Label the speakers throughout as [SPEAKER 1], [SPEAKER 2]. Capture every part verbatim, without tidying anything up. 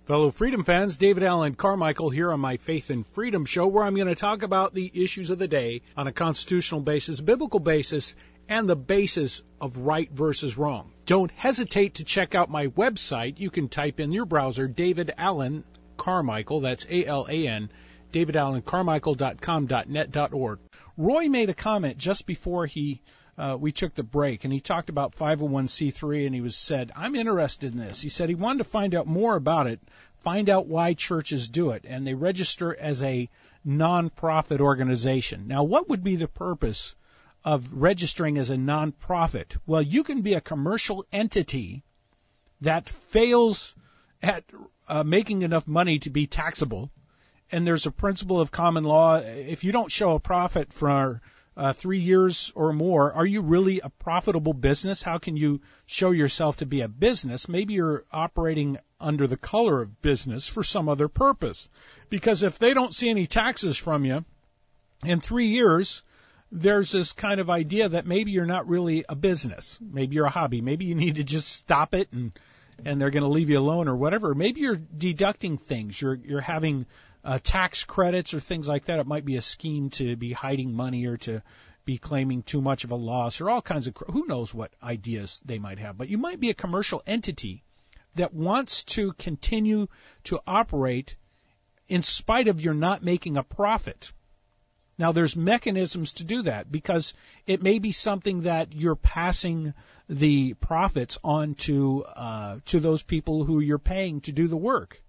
[SPEAKER 1] Fellow Freedom fans, David Allen Carmichael here on my Faith and Freedom Show, where I'm going to talk about the issues of the day on a constitutional basis, biblical basis, and the basis of right versus wrong. Don't hesitate to check out my website. You can type in your browser, David Allen Carmichael, that's A L A N, david allen carmichael dot com dot net dot org. Roy made a comment just before he Uh, we took the break, and he talked about five oh one c three, and he was said, I'm interested in this. He said he wanted to find out more about it, find out why churches do it, and they register as a non-profit organization. Now, what would be the purpose of registering as a non-profit? Well, you can be a commercial entity that fails at uh, making enough money to be taxable, and there's a principle of common law. If you don't show a profit for Uh, three years or more, are you really a profitable business? How can you show yourself to be a business? Maybe you're operating under the color of business for some other purpose. Because if they don't see any taxes from you in three years, there's this kind of idea that maybe you're not really a business. Maybe you're a hobby. Maybe you need to just stop it and and they're going to leave you alone or whatever. Maybe you're deducting things. You're you're having Uh, tax credits or things like that. It might be a scheme to be hiding money or to be claiming too much of a loss or all kinds of, who knows what ideas they might have. But you might be a commercial entity that wants to continue to operate in spite of your not making a profit. Now, there's mechanisms to do that because it may be something that you're passing the profits on to, uh, to those people who you're paying to do the work.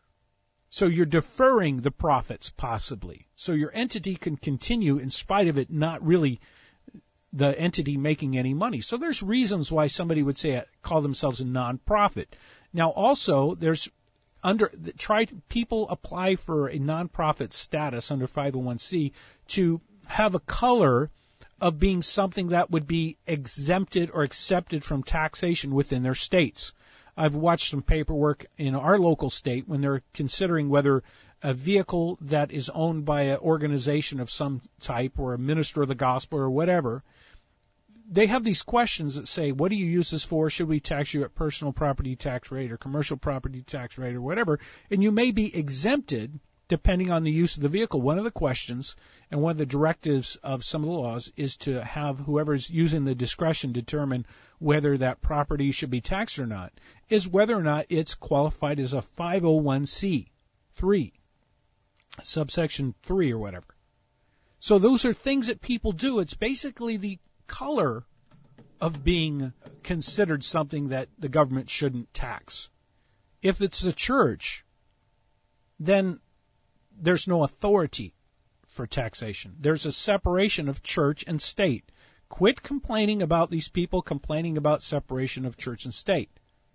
[SPEAKER 1] So you're deferring the profits, possibly. So your entity can continue in spite of it not really the entity making any money. So there's reasons why somebody would say call themselves a nonprofit. Now, also, there's under try people apply for a nonprofit status under five oh one c to have a color of being something that would be exempted or accepted from taxation within their states. I've watched some paperwork in our local state when they're considering whether a vehicle that is owned by an organization of some type or a minister of the gospel or whatever, they have these questions that say, what do you use this for? Should we tax you at personal property tax rate or commercial property tax rate or whatever? And you may be exempted depending on the use of the vehicle. One of the questions and one of the directives of some of the laws is to have whoever's using the discretion determine whether that property should be taxed or not, is whether or not it's qualified as a five oh one c three, subsection three or whatever. So those are things that people do. It's basically the color of being considered something that the government shouldn't tax. If it's a church, then there's no authority for taxation. There's a separation of church and state. Quit complaining about these people complaining about separation of church and state.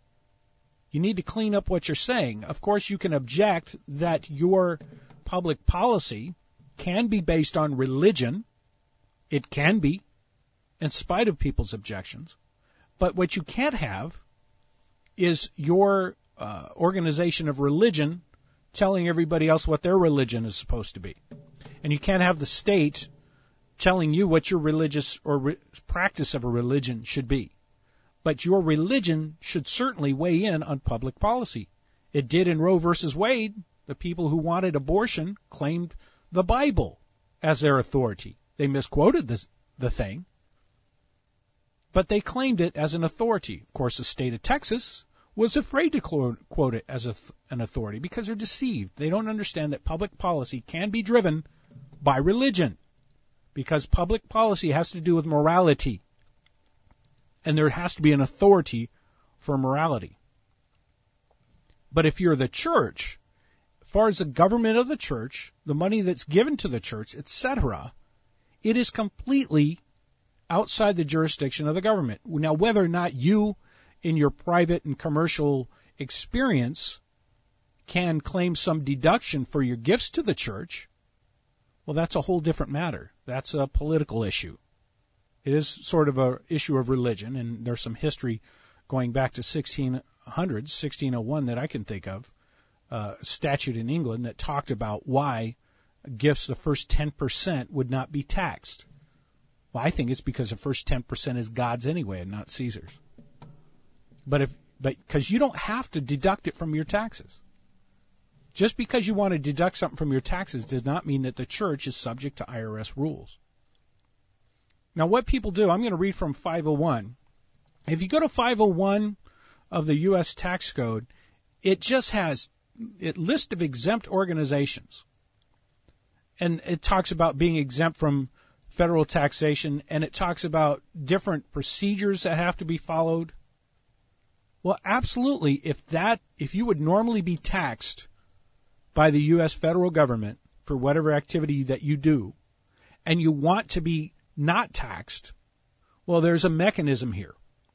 [SPEAKER 1] You need to clean up what you're saying. Of course, you can object that your public policy can be based on religion. It can be, in spite of people's objections. But what you can't have is your uh, organization of religion telling everybody else what their religion is supposed to be. And you can't have the state telling you what your religious or re- practice of a religion should be. But your religion should certainly weigh in on public policy. It did in Roe versus Wade. The people who wanted abortion claimed the Bible as their authority. They misquoted this, the thing, but they claimed it as an authority. Of course, the state of Texas was afraid to quote it as a, an authority because they're deceived. They don't understand that public policy can be driven by religion because public policy has to do with morality, and there has to be an authority for morality. But if you're the church, as far as the government of the church, the money that's given to the church, et cetera, it is completely outside the jurisdiction of the government. Now, whether or not you in your private and commercial experience can claim some deduction for your gifts to the church, well, that's a whole different matter. That's a political issue. It is sort of an issue of religion, and there's some history going back to sixteen hundreds, sixteen oh one that I can think of, uh, a statute in England that talked about why gifts, the first ten percent, would not be taxed. Well, I think it's because the first ten percent is God's anyway and not Caesar's. But if, but because you don't have to deduct it from your taxes. Just because you want to deduct something from your taxes does not mean that the church is subject to I R S rules. Now, what people do, I'm going to read from five oh one. If you go to five oh one of the U S tax code, it just has a list of exempt organizations. And it talks about being exempt from federal taxation, and it talks about different procedures that have to be followed. Well, absolutely, if that, if you would normally be taxed by the U S federal government for whatever activity that you do, and you want to be not taxed, well, there's a mechanism here.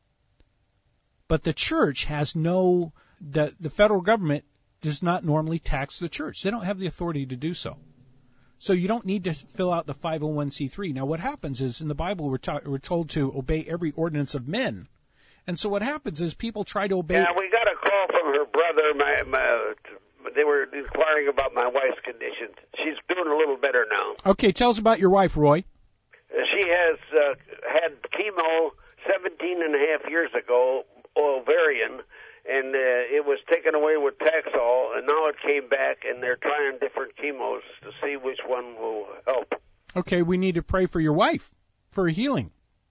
[SPEAKER 1] But the church has no, the, the federal government does not normally tax the church. They don't have the authority to do so. So you don't need to fill out the five oh one c three. Now, what happens is in the Bible we're, ta- we're told to obey every ordinance of men. And so what happens is people try to obey.
[SPEAKER 2] Yeah, we got a call from her brother. My, my, they were inquiring about my wife's condition. She's doing a little better now.
[SPEAKER 1] Okay, tell us about your wife, Roy.
[SPEAKER 2] She has uh, had chemo seventeen and a half years ago, ovarian, and uh, it was taken away with Taxol, and now it came back, and they're trying different chemos to see which one will help.
[SPEAKER 1] Okay, we need to pray for your wife for healing.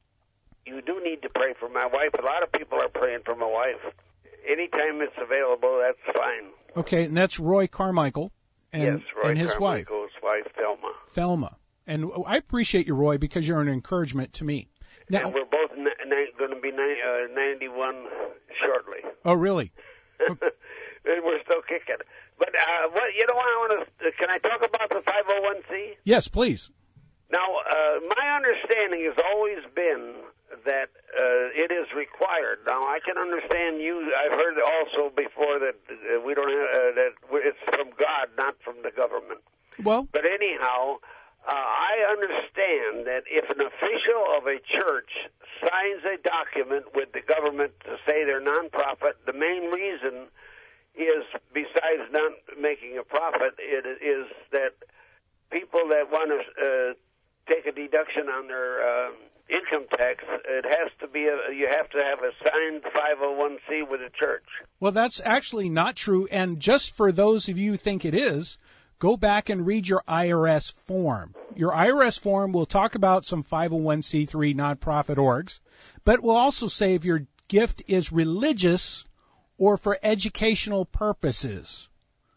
[SPEAKER 2] You do need to pray for my wife. A lot of people are praying for my wife. Anytime it's available, that's fine.
[SPEAKER 1] Okay, and that's Roy Carmichael and,
[SPEAKER 2] yes, Roy
[SPEAKER 1] and his
[SPEAKER 2] Carmichael's
[SPEAKER 1] wife.
[SPEAKER 2] wife, Thelma.
[SPEAKER 1] Thelma. And I appreciate you, Roy, because you're an encouragement to me. Now,
[SPEAKER 2] and we're both n- n- going to be ni- uh, ninety-one shortly.
[SPEAKER 1] Oh, really?
[SPEAKER 2] And we're still kicking. But uh, what you know, I want to. Can I talk about the five oh one c?
[SPEAKER 1] Yes, please.
[SPEAKER 2] Now, uh, my understanding has always been that uh, it is required. Now, I can understand you. I've heard also before that uh, we don't have, uh, that it's from God, not from the government.
[SPEAKER 1] Well,
[SPEAKER 2] but anyhow, uh, I understand that if an official of a church signs a document with the government to say they're nonprofit, the main reason is, besides not making a profit, it is that people that want to uh, take a deduction on their uh, income tax, it has to be a, you have to have a signed five oh one c with a church.
[SPEAKER 1] Well, that's actually not true. And just for those of you who think it is, go back and read your I R S form. Your I R S form will talk about some five oh one c three nonprofit orgs, but it will also say if your gift is religious or for educational purposes.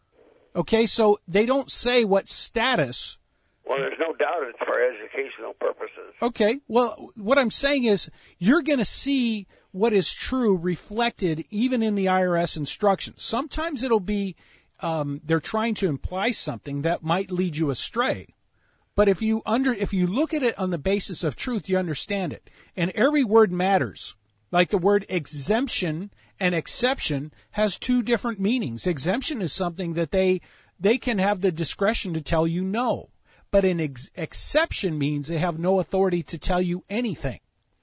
[SPEAKER 1] Okay, so they don't say what status.
[SPEAKER 2] Well, there's no doubt it's for educational purposes.
[SPEAKER 1] Okay, well, what I'm saying is you're going to see what is true reflected even in the I R S instructions. Sometimes it'll be um, they're trying to imply something that might lead you astray. But if you under if you look at it on the basis of truth, you understand it. And every word matters. Like the word exemption and exception has two different meanings. Exemption is something that they they can have the discretion to tell you no. But an ex- exception means they have no authority to tell you anything.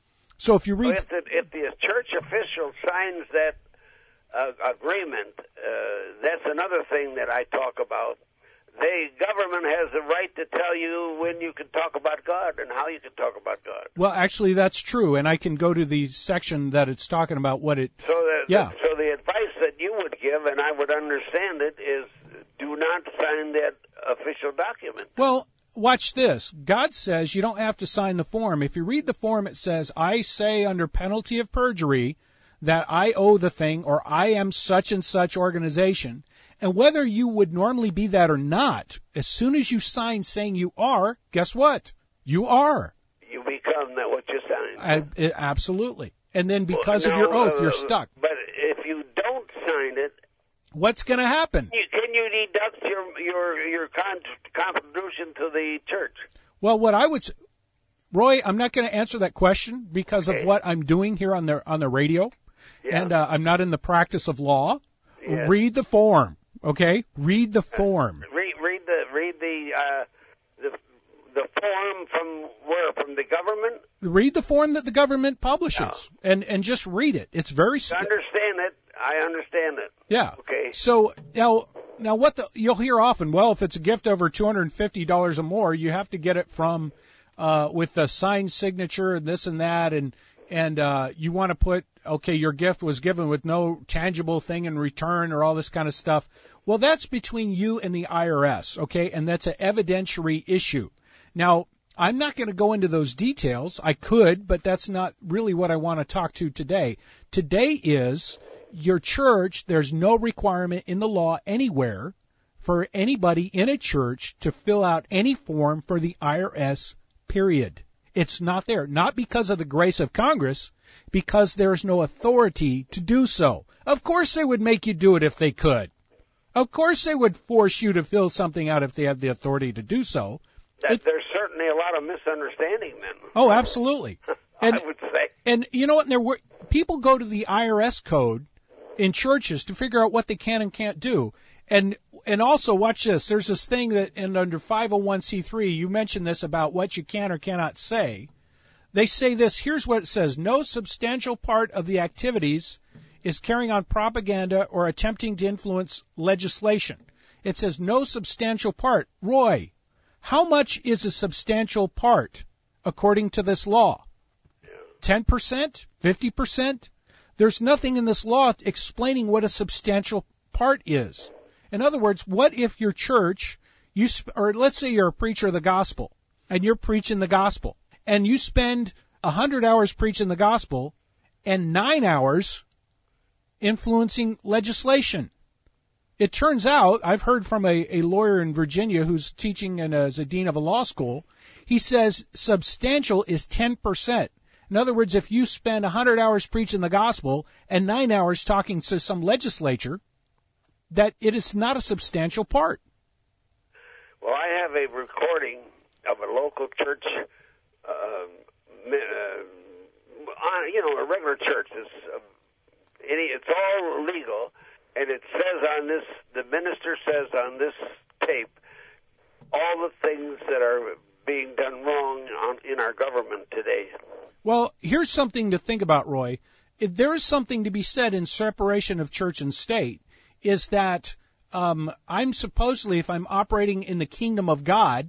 [SPEAKER 1] So if you read...
[SPEAKER 2] Well, if, the, if the church official signs that uh, agreement, uh, that's another thing that I talk about. The government has the right to tell you when you can talk about God and how you can talk about God.
[SPEAKER 1] Well, actually, that's true, and I can go to the section that it's talking about what it...
[SPEAKER 2] So the,
[SPEAKER 1] yeah.
[SPEAKER 2] the, so the advice that you would give, and I would understand it, is do not sign that official document.
[SPEAKER 1] Well, watch this. God says you don't have to sign the form. If you read the form, it says, I say under penalty of perjury that I owe the thing or I am such and such organization. And whether you would normally be that or not, as soon as you sign saying you are, guess what? You are.
[SPEAKER 2] You become that what you signed.
[SPEAKER 1] I, absolutely. And then because
[SPEAKER 2] well,
[SPEAKER 1] of your oath,
[SPEAKER 2] uh,
[SPEAKER 1] you're stuck.
[SPEAKER 2] But if you don't sign it,
[SPEAKER 1] what's going to happen?
[SPEAKER 2] You, can you deduct your your your con- contribution to the church?
[SPEAKER 1] Well, what I would, Roy, I'm not going to answer that question because
[SPEAKER 2] okay.
[SPEAKER 1] of what I'm doing here on the on the radio,
[SPEAKER 2] yeah.
[SPEAKER 1] and uh, I'm not in the practice of law.
[SPEAKER 2] Yeah.
[SPEAKER 1] Read the form, okay? Read the form.
[SPEAKER 2] Uh, read read the read the uh, the the form from where? From the government?
[SPEAKER 1] Read the form that the government publishes,
[SPEAKER 2] no.
[SPEAKER 1] and and just read it. It's very.
[SPEAKER 2] I understand it. I understand it.
[SPEAKER 1] Yeah.
[SPEAKER 2] Okay.
[SPEAKER 1] So now, now what the you'll hear often. Well, if it's a gift over two hundred fifty dollars or more, you have to get it from uh, with the signed signature and this and that, and and uh, you want to put, okay, your gift was given with no tangible thing in return or all this kind of stuff. Well, that's between you and the I R S, okay, and that's an evidentiary issue. Now, I'm not going to go into those details. I could, but that's not really what I want to talk to today. Today is your church, there's no requirement in the law anywhere for anybody in a church to fill out any form for the I R S, period. It's not there. Not because of the grace of Congress, because there's no authority to do so. Of course they would make you do it if they could. Of course they would force you to fill something out if they have the authority to do so.
[SPEAKER 2] That, there's certainly a lot of misunderstanding then.
[SPEAKER 1] Oh, absolutely. And,
[SPEAKER 2] I would say.
[SPEAKER 1] And you know what? There were, people go to the I R S code in churches to figure out what they can and can't do. And and also, watch this. There's this thing that in under five oh one c three, you mentioned this about what you can or cannot say. They say this. Here's what it says. No substantial part of the activities is carrying on propaganda or attempting to influence legislation. It says no substantial part. Roy, how much is a substantial part according to this law? ten percent? fifty percent? There's nothing in this law explaining what a substantial part is. In other words, what if your church, you sp- or let's say you're a preacher of the gospel, and you're preaching the gospel, and you spend one hundred hours preaching the gospel and nine hours influencing legislation. It turns out, I've heard from a, a lawyer in Virginia who's teaching and as a dean of a law school, he says substantial is ten percent. In other words, if you spend one hundred hours preaching the gospel and nine hours talking to some legislature, that it is not a substantial part.
[SPEAKER 2] Well, I have a recording of a local church, uh, uh, on, you know, a regular church. It's, uh, it's all legal, and it says on this, the minister says on this tape, all the things that are being done wrong on, in our government today.
[SPEAKER 1] Well, here's something to think about, Roy. If there is something to be said in separation of church and state, is that um, I'm supposedly, if I'm operating in the kingdom of God,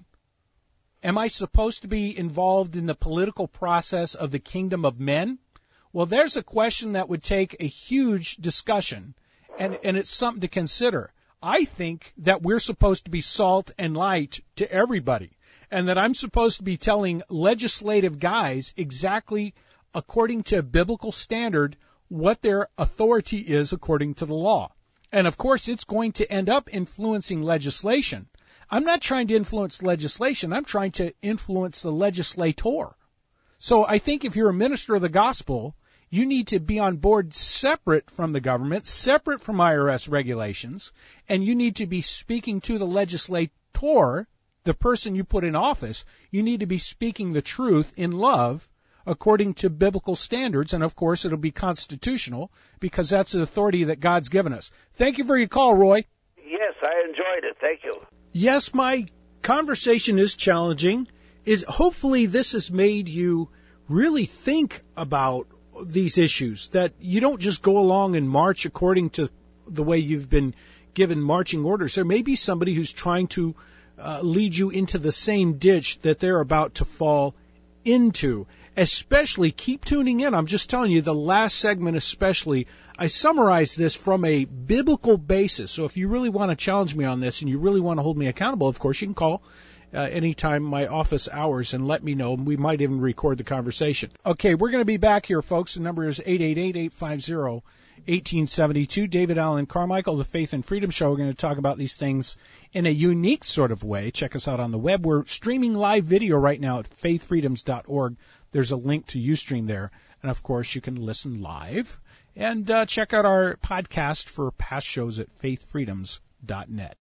[SPEAKER 1] am I supposed to be involved in the political process of the kingdom of men? Well, there's a question that would take a huge discussion, and, and it's something to consider. I think that we're supposed to be salt and light to everybody, and that I'm supposed to be telling legislative guys exactly according to a biblical standard what their authority is according to the law. And, of course, it's going to end up influencing legislation. I'm not trying to influence legislation. I'm trying to influence the legislator. So I think if you're a minister of the gospel, you need to be on board separate from the government, separate from I R S regulations, and you need to be speaking to the legislator, the person you put in office. You need to be speaking the truth in love according to biblical standards, and of course it'll be constitutional because that's the authority that God's given us. Thank you for your call, Roy.
[SPEAKER 2] Yes, I enjoyed it. Thank you.
[SPEAKER 1] Yes, my conversation is challenging. Is hopefully this has made you really think about these issues, that you don't just go along and march according to the way you've been given marching orders. There may be somebody who's trying to uh, lead you into the same ditch that they're about to fall into. Especially, keep tuning in. I'm just telling you, the last segment especially, I summarized this from a biblical basis. So if you really want to challenge me on this and you really want to hold me accountable, of course, you can call uh, anytime my office hours and let me know. We might even record the conversation. Okay, we're going to be back here, folks. The number is eight eight eight, eight five zero, one eight seven two. David Allen Carmichael, the Faith and Freedom Show. We're going to talk about these things in a unique sort of way. Check us out on the web. We're streaming live video right now at faith freedoms dot org. There's a link to Ustream there. And, of course, you can listen live. And uh, check out our podcast for past shows at faith freedoms dot net.